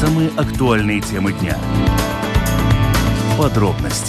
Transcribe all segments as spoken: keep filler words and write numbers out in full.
Самые актуальные темы дня. Подробности.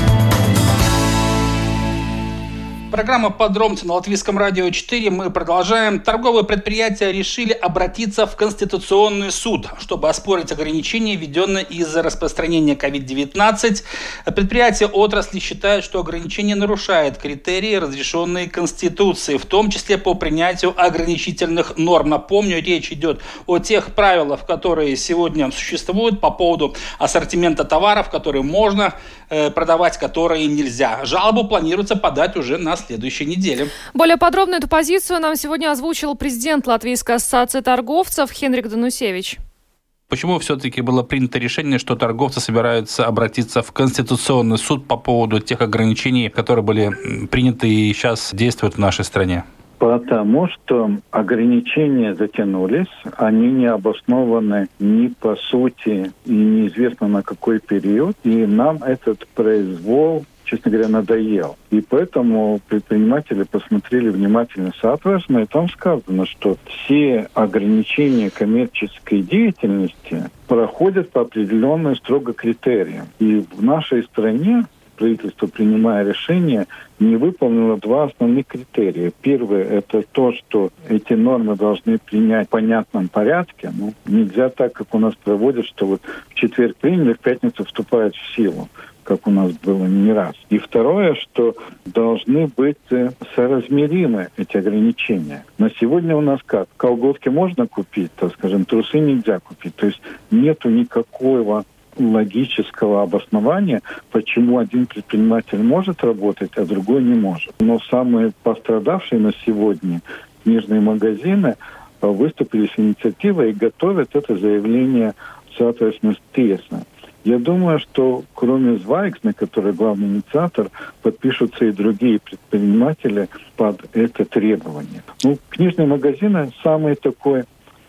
Программа «Подробности» на Латвийском радио четыре. Мы продолжаем. Торговые предприятия решили обратиться в Конституционный суд, чтобы оспорить ограничения, введенные из-за распространения ковид девятнадцать. Предприятия отрасли считают, что ограничение нарушает критерии, разрешенные Конституцией, в том числе по принятию ограничительных норм. Напомню, речь идет о тех правилах, которые сегодня существуют по поводу ассортимента товаров, которые можно э, продавать, которые нельзя. Жалобу планируется подать уже на следующей неделе. Более подробно эту позицию нам сегодня озвучил президент Латвийской ассоциации торговцев Хенрик Данусевич. Почему все-таки было принято решение, что торговцы собираются обратиться в Конституционный суд по поводу тех ограничений, которые были приняты и сейчас действуют в нашей стране? Потому что ограничения затянулись, они не обоснованы ни по сути и неизвестно на какой период, и нам этот произвол, честно говоря, надоел. И поэтому предприниматели посмотрели внимательно соответственно, и там сказано, что все ограничения коммерческой деятельности проходят по определенным строго критериям. И в нашей стране правительство, принимая решение, не выполнило два основных критерия. Первое – это то, что эти нормы должны принять в понятном порядке. Ну, нельзя так, как у нас проводят, что вот в четверг приняли, в пятницу вступает в силу, как у нас было не раз. И второе, что должны быть соразмеримы эти ограничения. На сегодня у нас как? Колготки можно купить, так скажем, трусы нельзя купить. То есть нету никакого логического обоснования, почему один предприниматель может работать, а другой не может. Но самые пострадавшие на сегодня книжные магазины выступили с инициативой и готовят это заявление, соответственно, с ТИЭСа. Я думаю, что кроме Звайгзна, который главный инициатор, подпишутся и другие предприниматели под это требование. Ну, книжные магазины – самый такой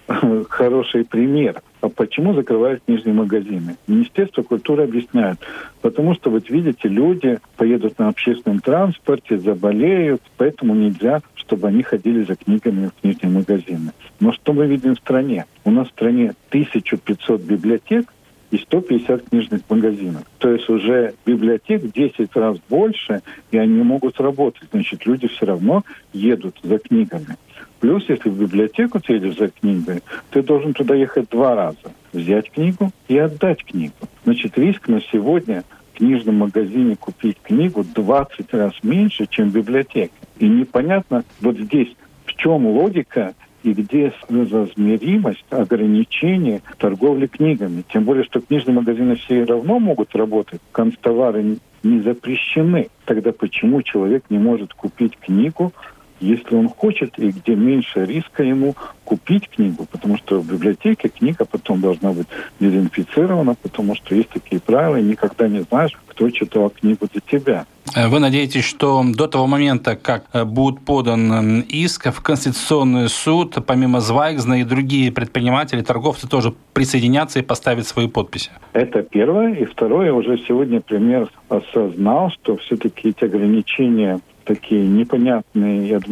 хороший пример. А почему закрывают книжные магазины? Министерство культуры объясняет. Потому что, вот видите, люди поедут на общественном транспорте, заболеют, поэтому нельзя, чтобы они ходили за книгами в книжные магазины. Но что мы видим в стране? У нас в стране тысяча пятьсот библиотек и сто пятьдесят книжных магазинов. То есть уже библиотек в десять раз больше, и они могут работать. Значит, люди все равно едут за книгами. Плюс, если в библиотеку ты едешь за книгой, ты должен туда ехать два раза. Взять книгу и отдать книгу. Значит, риск на сегодня в книжном магазине купить книгу двадцать раз меньше, чем в библиотеке. И непонятно вот здесь, в чем логика и где размеримость ограничения торговли книгами. Тем более, что книжные магазины все равно могут работать, канцтовары не запрещены. Тогда почему человек не может купить книгу, если он хочет, и где меньше риска ему купить книгу, потому что в библиотеке книга потом должна быть дезинфицирована, потому что есть такие правила, и никогда не знаешь, кто читал книгу для тебя. Вы надеетесь, что до того момента, как будет подан иск в Конституционный суд, помимо Звайгзна и другие предприниматели, торговцы тоже присоединятся и поставят свои подписи? Это первое. И второе, уже сегодня премьер осознал, что все-таки эти ограничения такие непонятные и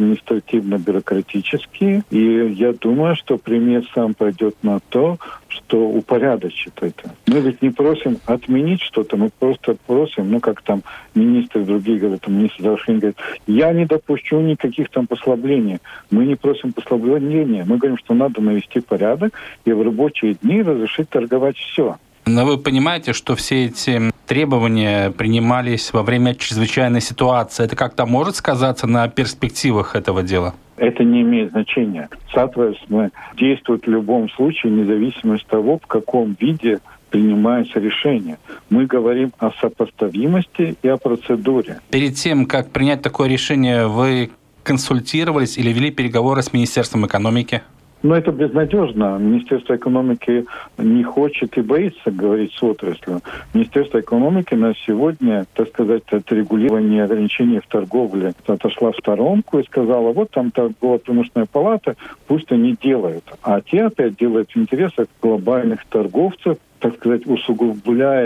административно-бюрократические. И я думаю, что премьер сам пойдет на то, что упорядочит это. Мы ведь не просим отменить что-то, мы просто просим, ну, как там министры другие говорят, там министр здравоохранения говорит, я не допущу никаких там послаблений. Мы не просим послабления, мы говорим, что надо навести порядок и в рабочие дни разрешить торговать все. Но вы понимаете, что все эти требования принимались во время чрезвычайной ситуации. Это как-то может сказаться на перспективах этого дела? Это не имеет значения. Соответственно, действует в любом случае, независимо от того, в каком виде принимается решение. Мы говорим о сопоставимости и о процедуре. Перед тем, как принять такое решение, вы консультировались или вели переговоры с Министерством экономики? Но это безнадежно. Министерство экономики не хочет и боится говорить с отраслью. Министерство экономики на сегодня, так сказать, от регулирования ограничений в торговле отошла в сторонку и сказала, вот там торгово-промышленная палата, пусть они делают. А те опять делают в интересах глобальных торговцев, так сказать, усугубляя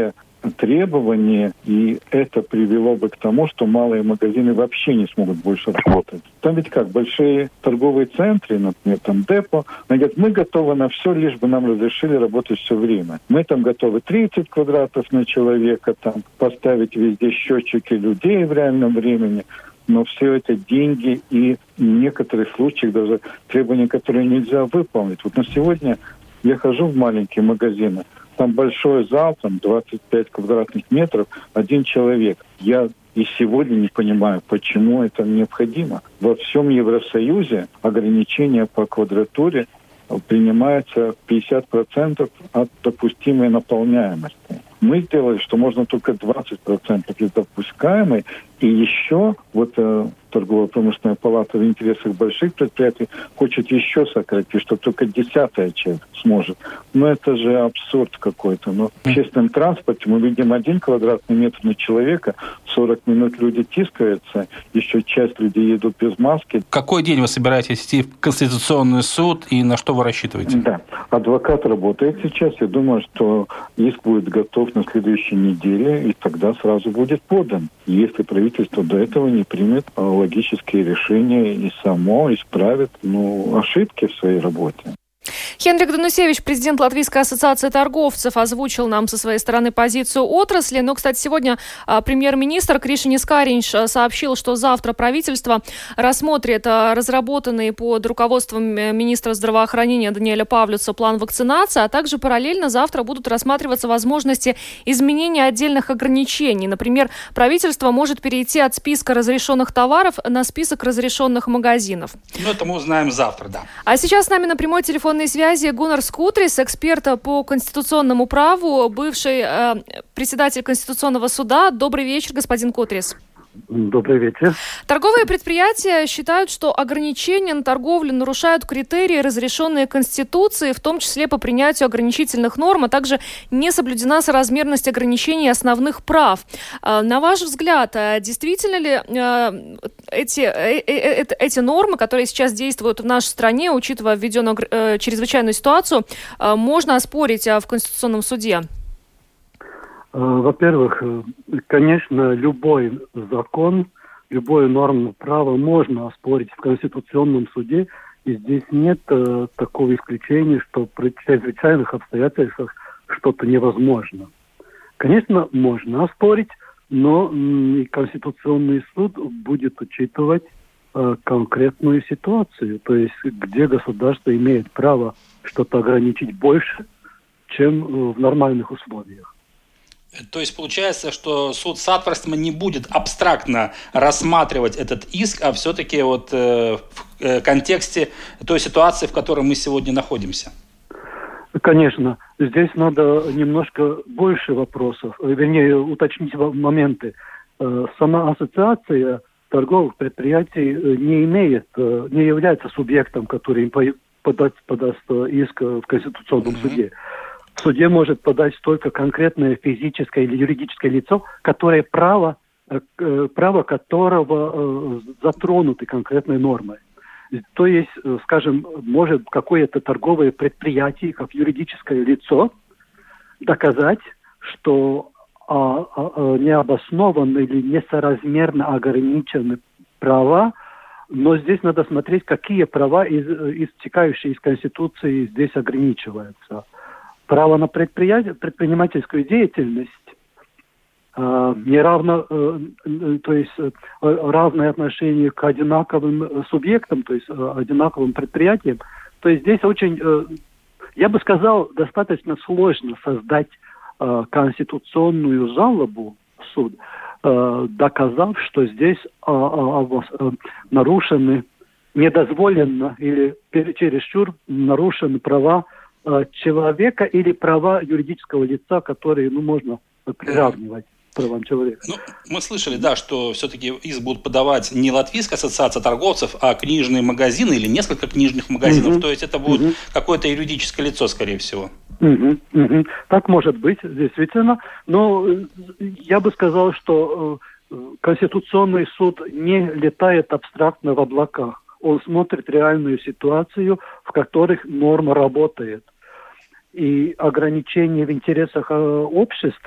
требования, и это привело бы к тому, что малые магазины вообще не смогут больше работать. Там ведь как, большие торговые центры, например, там депо, они говорят, мы готовы на все, лишь бы нам разрешили работать все время. Мы там готовы тридцать квадратов на человека, там поставить везде счетчики людей в реальном времени, но все это деньги и в некоторых случаях даже требования, которые нельзя выполнить. Вот на сегодня я хожу в маленькие магазины, там большой зал, там двадцать пять квадратных метров, один человек. Я и сегодня не понимаю, почему это необходимо. Во всем Евросоюзе ограничения по квадратуре принимаются пятьдесят процентов от допустимой наполняемости. Мы сделали, что можно только двадцать процентов из допускаемой, и еще вот э, торгово-промышленная палата в интересах больших предприятий хочет еще сократить, что только десятая часть сможет. Но это же абсурд какой-то. Но в общественном транспорте мы видим один квадратный метр на человека, сорок минут люди тискаются, еще часть людей едут без маски. Какой день вы собираетесь идти в Конституционный суд и на что вы рассчитываете? Да, адвокат работает сейчас. Я думаю, что иск будет готов на следующей неделе, и тогда сразу будет подан. Если правительство до этого не примет логические решения и само исправит ну, ошибки в своей работе. Хенрик Данусевич, президент Латвийской ассоциации торговцев, озвучил нам со своей стороны позицию отрасли. Но, кстати, сегодня а, премьер-министр Кришинис Кариньш сообщил, что завтра правительство рассмотрит а, разработанный под руководством министра здравоохранения Даниэля Павлюца план вакцинации, а также параллельно завтра будут рассматриваться возможности изменения отдельных ограничений. Например, правительство может перейти от списка разрешенных товаров на список разрешенных магазинов. Ну, это мы узнаем завтра, да. А сейчас с нами на прямой телефонной связи Гуннар Скутрис, эксперт по конституционному праву, бывший э, председатель Конституционного суда. Добрый вечер, господин Кутрис. Добрый вечер. Торговые предприятия считают, что ограничения на торговлю нарушают критерии, разрешенные Конституцией, в том числе по принятию ограничительных норм, а также не соблюдена соразмерность ограничений основных прав. На ваш взгляд, действительно ли эти, эти нормы, которые сейчас действуют в нашей стране, учитывая введенную чрезвычайную ситуацию, можно оспорить в Конституционном суде? Во-первых, конечно, любой закон, любую норму права можно оспорить в Конституционном суде, и здесь нет э, такого исключения, что при чрезвычайных обстоятельствах что-то невозможно. Конечно, можно оспорить, но м, и Конституционный суд будет учитывать э, конкретную ситуацию, то есть где государство имеет право что-то ограничить больше, чем э, в нормальных условиях. То есть получается, что суд Сатварстма не будет абстрактно рассматривать этот иск, а все-таки вот э, в э, контексте той ситуации, в которой мы сегодня находимся. Конечно. Здесь надо немножко больше вопросов, вернее, уточнить моменты. Э, сама ассоциация торговых предприятий не имеет, э, не является субъектом, который подать, подаст иск в Конституционном mm-hmm. суде. В суде может подать только конкретное физическое или юридическое лицо, которое право, право которого затронуты конкретной нормой. То есть, скажем, может какое-то торговое предприятие, как юридическое лицо, доказать, что а, а, необоснованно или несоразмерно ограничены права, но здесь надо смотреть, какие права, из, истекающие из Конституции, здесь ограничиваются. Право на предприятие, предпринимательскую деятельность, э, неравно, э, э, то есть э, равное отношение к одинаковым субъектам, то есть э, одинаковым предприятиям. То есть здесь очень, э, я бы сказал, достаточно сложно создать э, конституционную жалобу в суд, э, доказав, что здесь э, э, э, нарушены, недозволенно или чересчур нарушены права человека или права юридического лица, которые, ну, можно приравнивать к правам человека. Ну, мы слышали, да, что все-таки иск будут подавать не Латвийская ассоциация торговцев, а книжные магазины или несколько книжных магазинов. Uh-huh. То есть это будет uh-huh. какое-то юридическое лицо, скорее всего. Uh-huh. Uh-huh. Так может быть, действительно. Но я бы сказал, что Конституционный суд не летает абстрактно в облаках. Он смотрит реальную ситуацию, в которых норма работает. И ограничения в интересах общества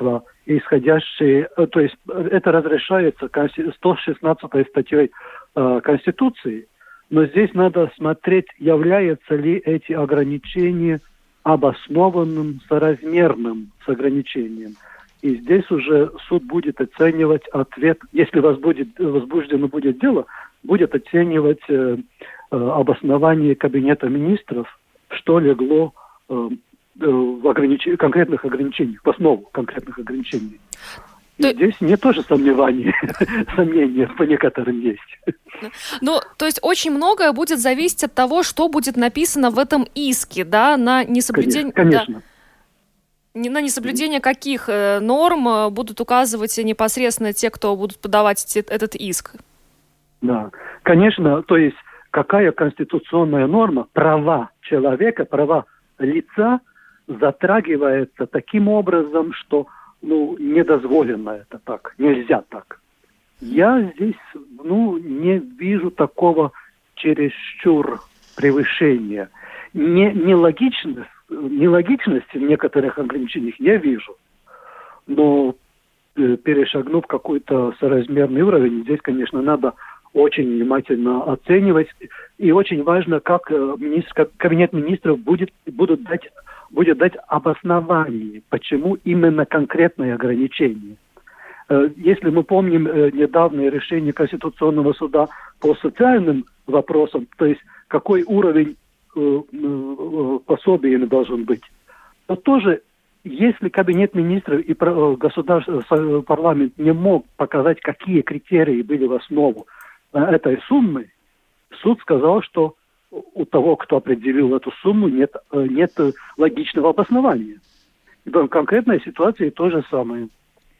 исходящие, то есть это разрешается сто шестнадцатой статьей э, Конституции, но здесь надо смотреть, являются ли эти ограничения обоснованным, соразмерным с ограничением. И здесь уже суд будет оценивать ответ, если возбуждено будет дело, будет оценивать э, э, обоснование Кабинета министров, что легло э, в огранич... конкретных ограничениях, в основу конкретных ограничений. И то... здесь мне тоже сомневания, сомнения по некоторым есть. Ну, то есть очень многое будет зависеть от того, что будет написано в этом иске, да, на несоблюдение... Конечно, конечно. Да, на несоблюдение каких норм будут указывать непосредственно те, кто будут подавать этот иск? Да, конечно, то есть какая конституционная норма, права человека, права лица затрагивается таким образом, что ну, недозволено это так, нельзя так. Я здесь ну, не вижу такого чересчур превышения. Не, нелогичность, нелогичности в некоторых ограничениях я вижу, но э, перешагнув какой-то соразмерный уровень, здесь, конечно, надо очень внимательно оценивать. И очень важно, как, э, министр, как Кабинет министров будет, будут дать, будет дать обоснование, почему именно конкретное ограничение. Э, если мы помним э, недавнее решение Конституционного суда по социальным вопросам, то есть какой уровень э, э, пособия должен быть, то тоже, если Кабинет министров и э, государственный парламент не мог показать, какие критерии были в основу этой суммы, суд сказал, что у того, кто определил эту сумму, нет, нет логичного обоснования. И в конкретной ситуации то же самое.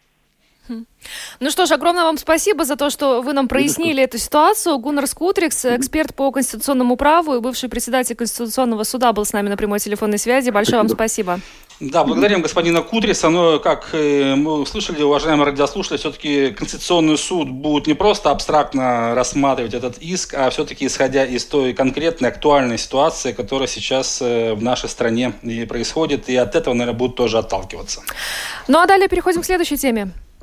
Ну что ж, огромное вам спасибо за то, что вы нам прояснили эту ситуацию. Гуннар Скутрикс, эксперт по конституционному праву и бывший председатель Конституционного суда, был с нами на прямой телефонной связи. Большое вам спасибо. Да, благодарим господина Кутриса. Но, как мы услышали, уважаемые радиослушатели, все-таки Конституционный суд будет не просто абстрактно рассматривать этот иск, а все-таки исходя из той конкретной актуальной ситуации, которая сейчас в нашей стране и происходит, и от этого, наверное, будут тоже отталкиваться. Ну а далее переходим к следующей теме.